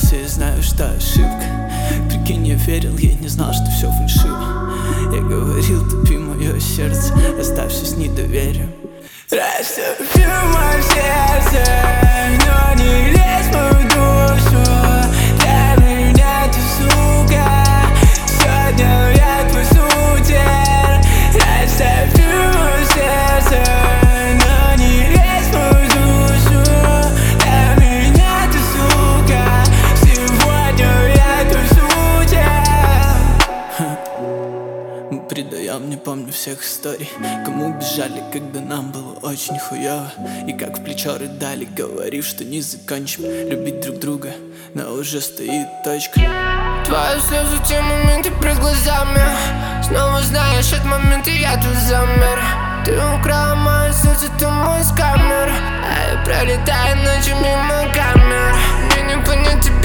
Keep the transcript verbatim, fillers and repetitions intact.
ошибся и знаю, что ошибка. Прикинь, я верил, я не знал, что все фальшиво. Я говорил, тупи мое сердце, оставься с недоверием. Растопи мое сердце, но не лезь в мою душу. Для меня ты сука, сегодня я твой судья. Растопи мое сердце, но не лезь в мою душу. Для меня ты сука, сегодня я твой судья. Мы предаем, не помню всех историй. Кому бежали, когда нам было очень хуёво. И как в плечо рыдали, говорив, что не закончим любить друг друга, но уже стоит точка. Твои слезы, те моменты пред глазами. Снова знаешь, от момента я тут замер. Ты украла мое сердце, ты мой скамер. А я пролетаю ночью мимо камер. Мне не понять тебя.